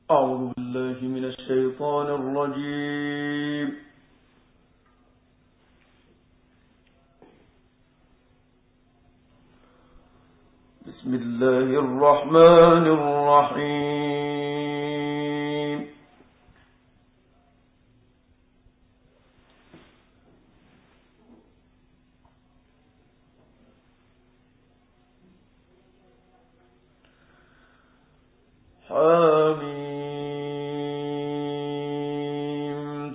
أعوذ بالله من الشيطان الرجيم. بسم الله الرحمن الرحيم. حميم.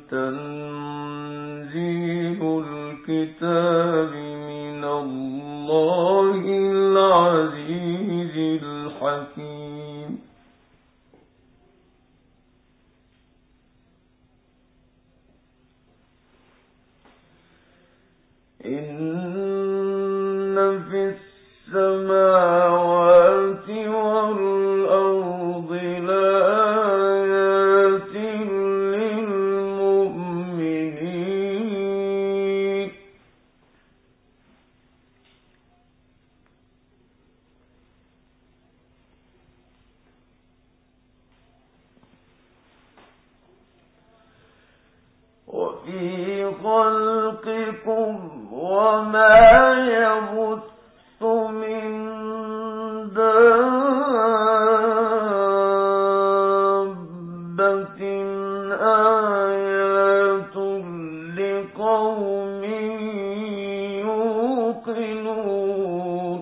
تنزيل الكتاب من الله العزيز الحكيم. إن في السماوات والأرض لآيات للمؤمنين. وفي خلقكم وما يبث من دابة آيات لقوم يوقنون.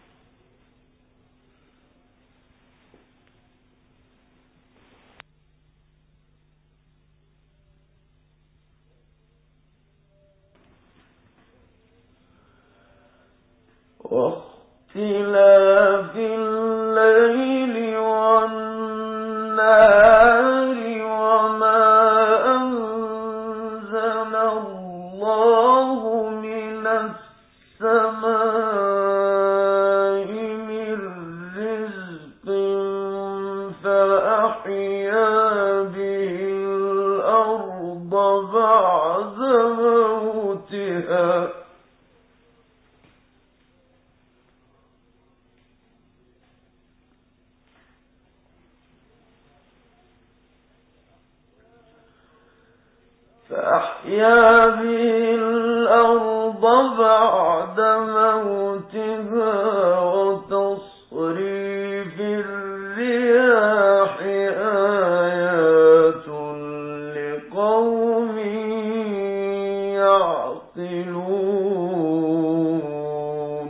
واختلاف الليل والنهار وما أنزل الله من السماء من رزق فأحيا به الأرض بعد موتها. فأحيا به الأرض بعد موتها وتصريف الرياح آيات لقوم يعقلون.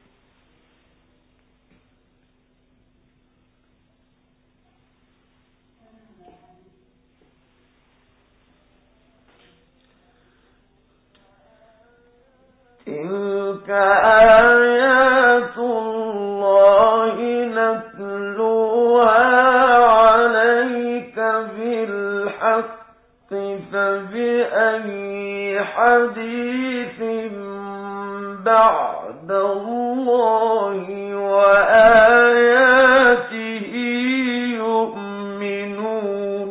تلك آيات الله نتلوها عليك بالحق فبأي حديث بعد الله وآياته يؤمنون.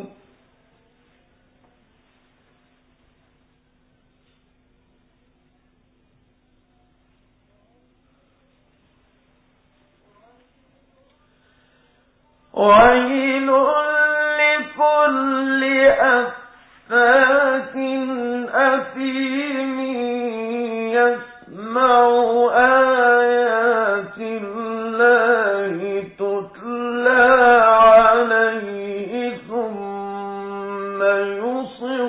ويل لكل أفاك أثيم يسمع آيات الله تتلى عليه ثم يصر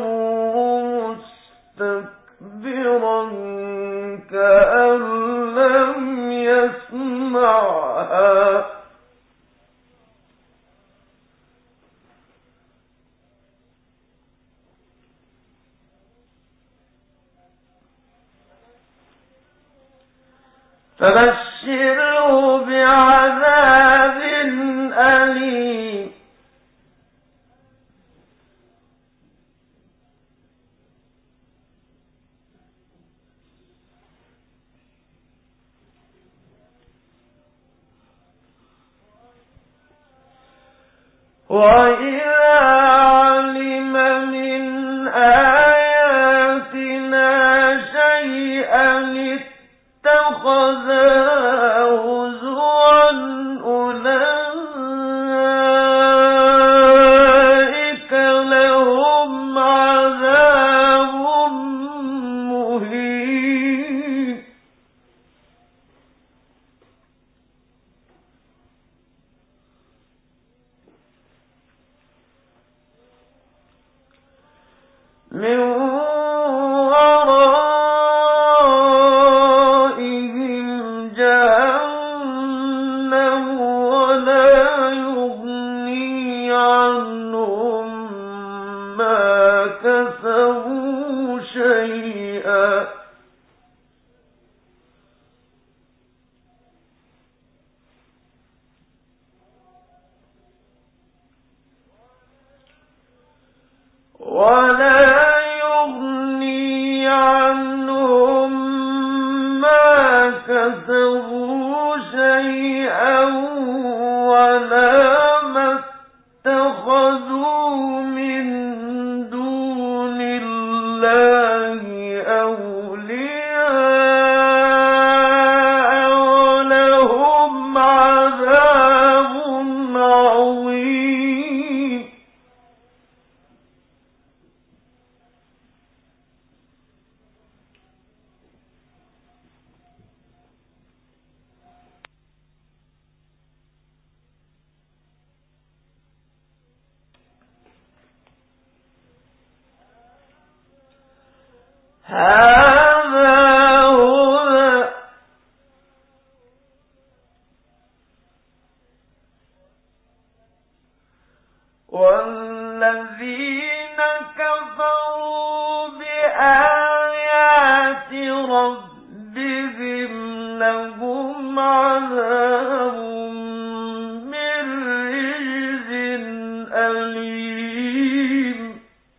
مستكبرا كأن لم يسمعها. فبشره بعذاب أليم. وإذا علم من آياتنا شيئا اتخذها هزوا أولئك من ورائهم جهنم ولا يغني عنهم ما كسبوا شيئا ولا ما اتخذوا من دون الله أولياء ولهم عذاب عظيم هذا هدى والذين كفروا بآيات ربهم لهم عذاب من رجز أليم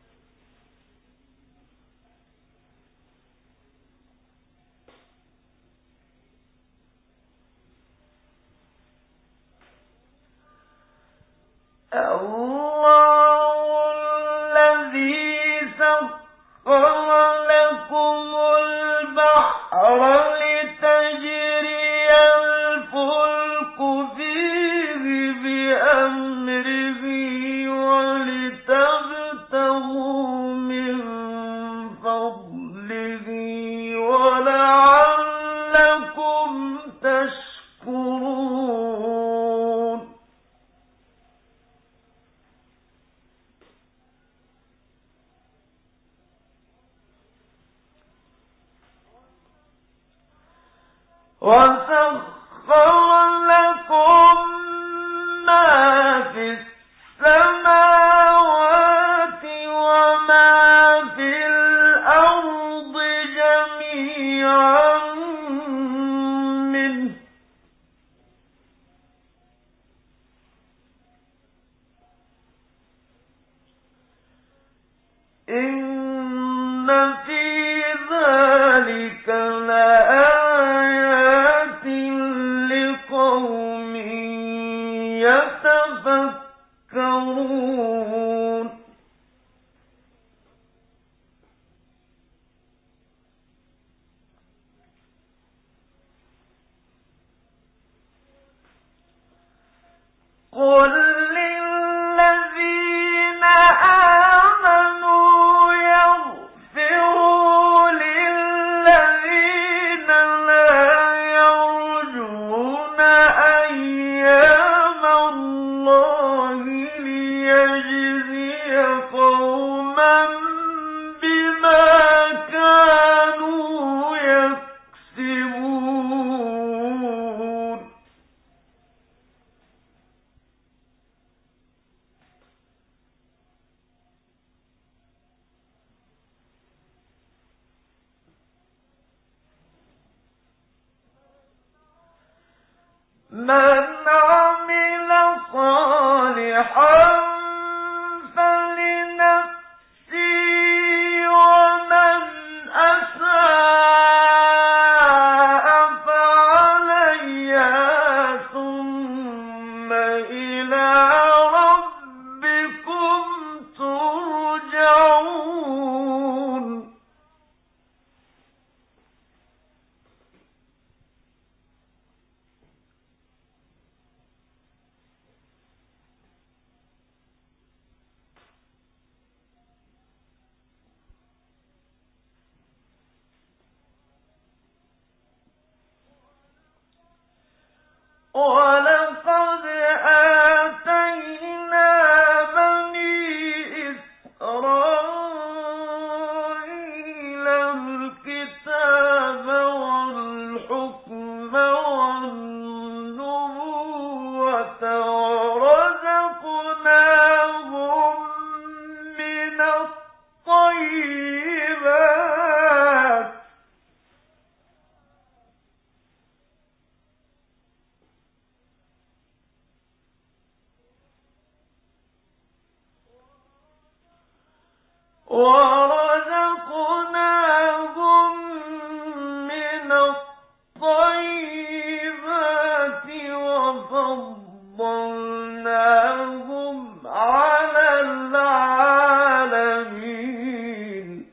الله الذي سخر لكم البحر لتجري الفلك فيه بأمره ولتبتغوا من فضله ولعلكم تشكرون وسخر لكم ما في السماوات وما في الأرض جميعا منه إن في ذلك لآيات لقوم يتفكرون قل للذين آمنوا يغفروا للذين لا يرجون أيام الله ليجزي قوما بما كانوا يكسبون من عمل صالحا فلنفسه ومن أساء فعليها ثم إلى ربكم ترجعون ولقد آتينا ورزقناهم من الطيبات وفضلناهم على العالمين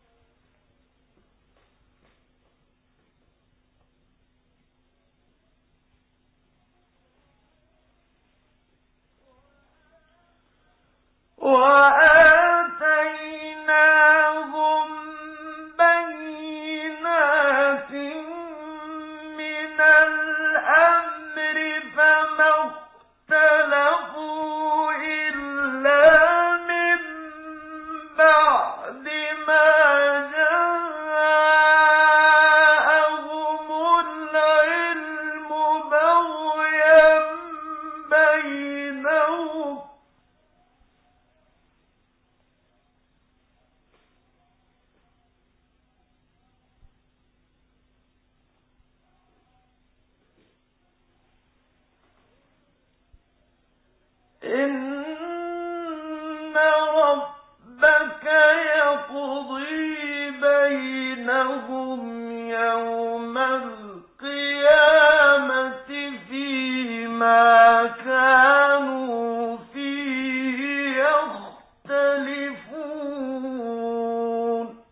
وآتيناهم بينات من الأمر فما اختلفوا إلا من بعد ما جاءهم العلم بغيا بينهم إن ربك يقضي بينهم يوم القيامة فيما كانوا فيه يختلفون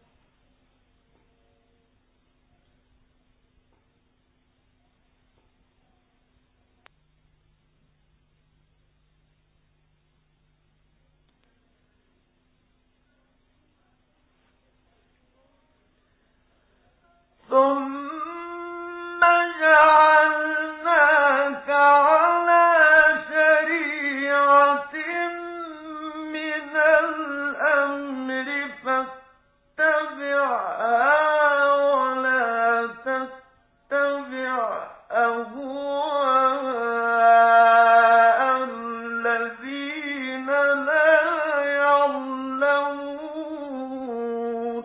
ثم جعلناك على شريعة من الأمر فاتبعها ولا تتبع أهواء الذين لا يعلمون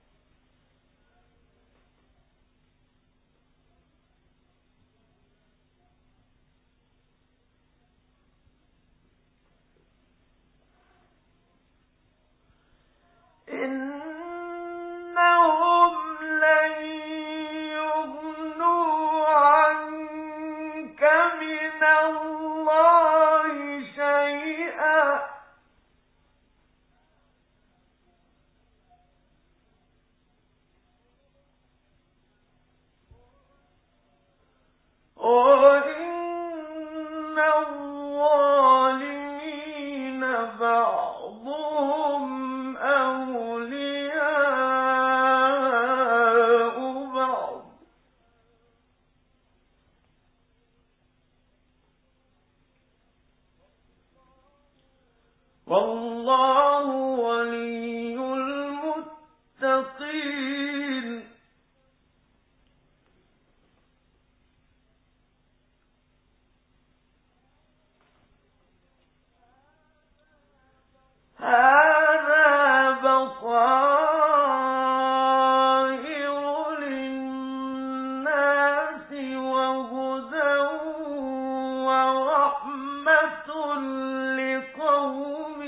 إنهم لن يغنوا عنك من الله شيئا وإن الظالمين بعضهم أولياء بعض والله ولي المتقين هذا بصائر للناس وهدى ورحمة لقوم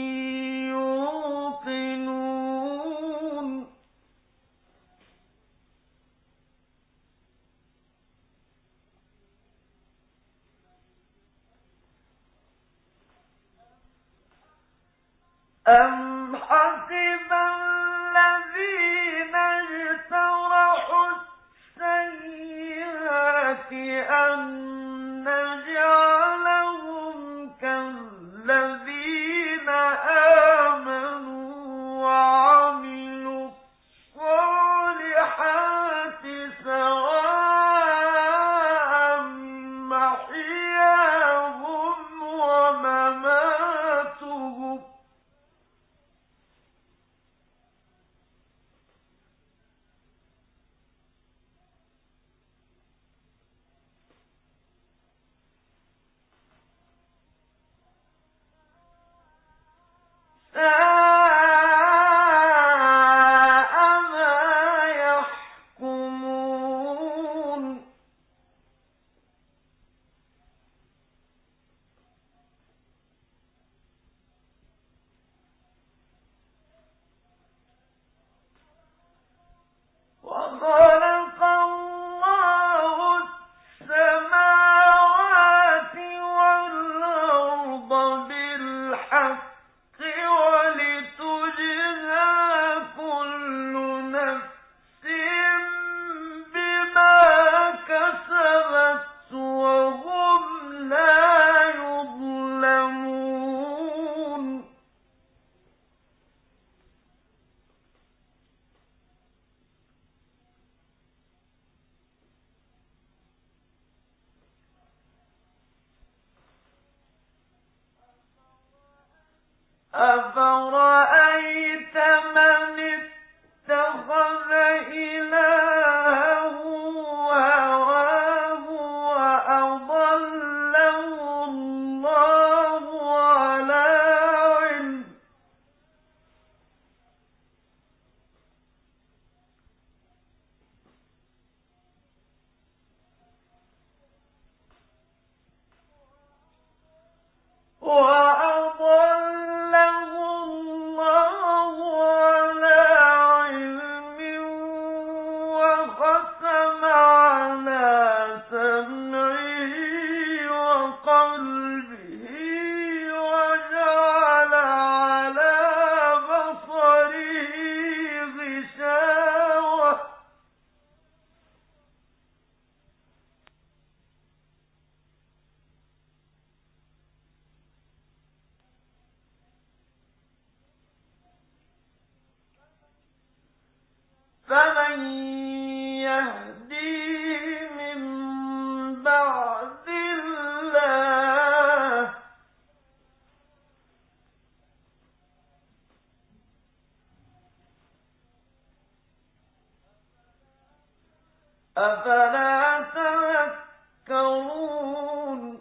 يوقنون أم حسب الذين اجترحوا السيئات أن نجعلهم كالذين آمنوا وعملوا الصالحات سواء محياهم ومماتهم أفرأيت من اتخذ إلهه هواه وأضله الله على علم وختم على سمعه وقلبه وجعل على بصره غشاوة فمن يهديه من بعد الله أفلا تذكرون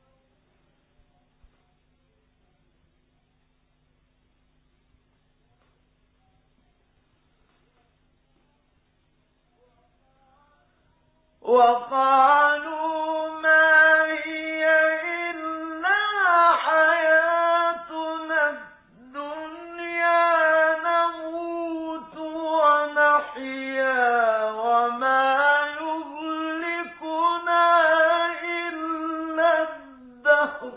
وقالوا ما هي إلا حياتنا الدنيا نموت ونحيا وما يهلكنا إلا الدهر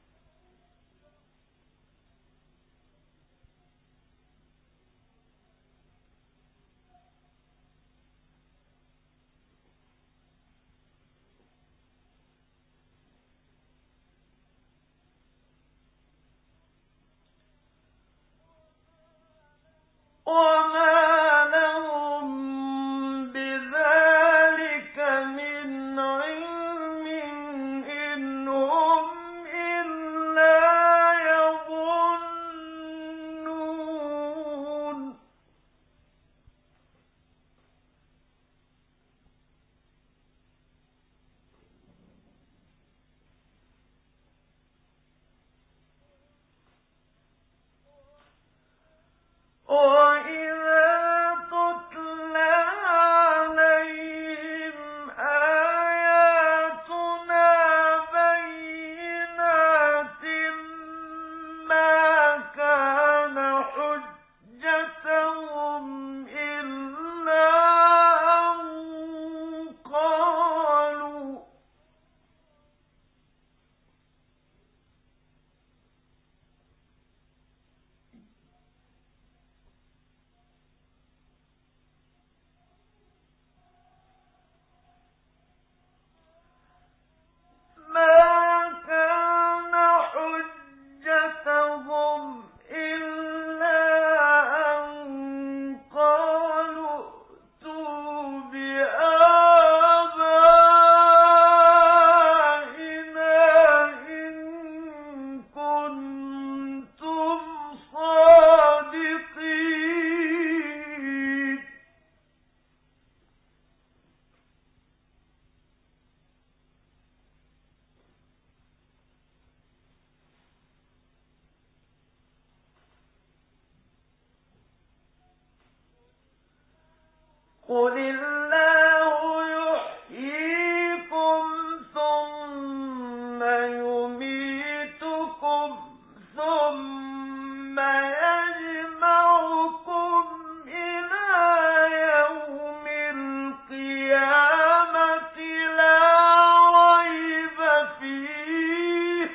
وما لهم بذلك من علم إن هم إلا يظنون وإذا تتلى عليهم آياتنا بينات ما كان حجتهم إلا أن قالوا ما كان حجتهم إلا أن قالوا ائتوا بآبائنا إن كنتم صادقين قل الله يحييكم ثم يميتكم ثم يجمعكم إلى يوم القيامة لا ريب فيه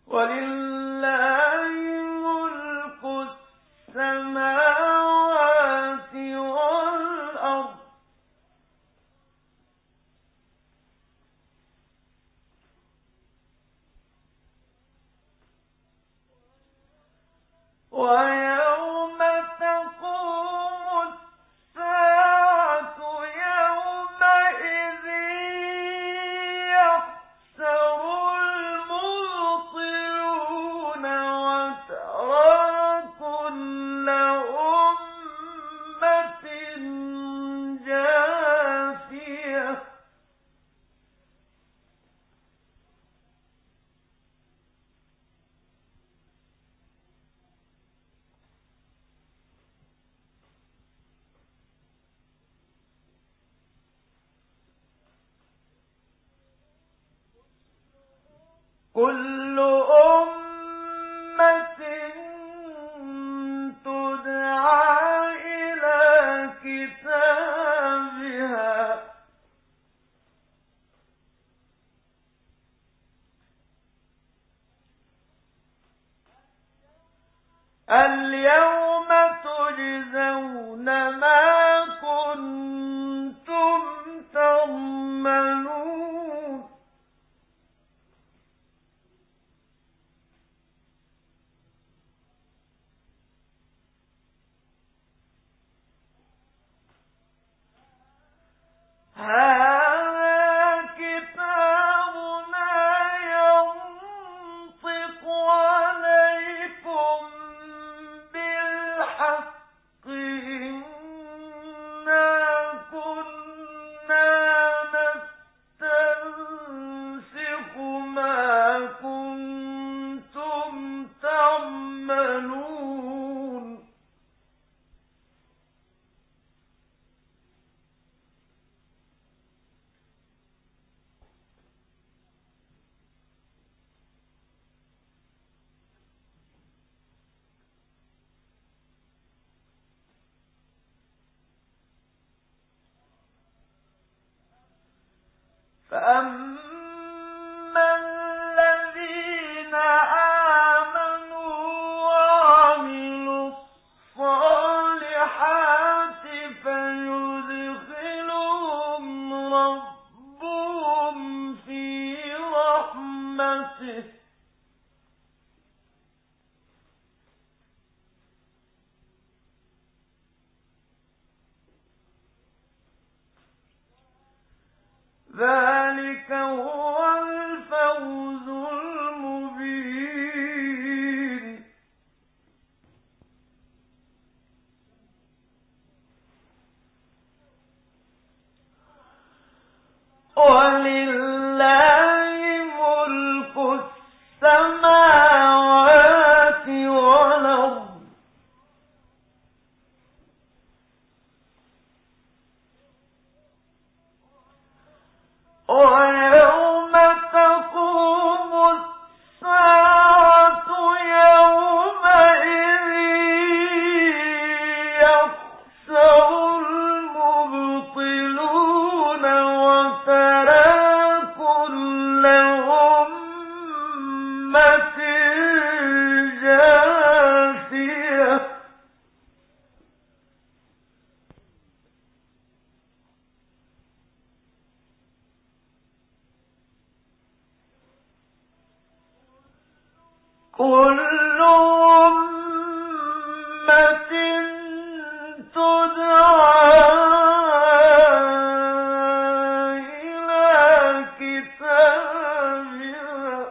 ولله ملك السماوات والأرض ويوم تقوم الساعة يومئذ يخسر المبطلون وترى كل أمة جاثية كل أمة تدعى إلى كتابها اليوم تجزون ما كنتم تعملون هذا كتابنا ينطق عليكم بالحق إنا كنا نستنسخ ما كنتم تعملون فأما الذين آمنوا وعملوا الصالحات فيدخلهم ربهم في رحمته ذلك هو الفوز المبين ولله ملك السماوات والأرض ويوم تقوم الساعة يومئذ يخسر المبطلون وترى كل أمة جاثية كل أمة تدعى إلى كتابها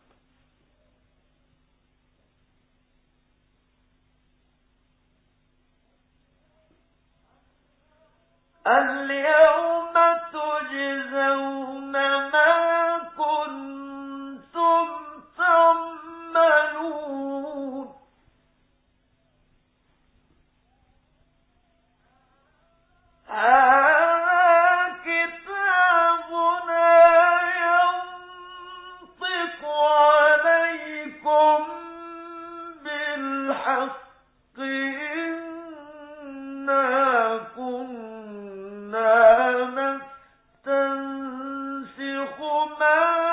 اليوم تجزون ما كنتم تعملون هذا كتابنا ينطق عليكم بالحق إنا كنا نستنسخ ما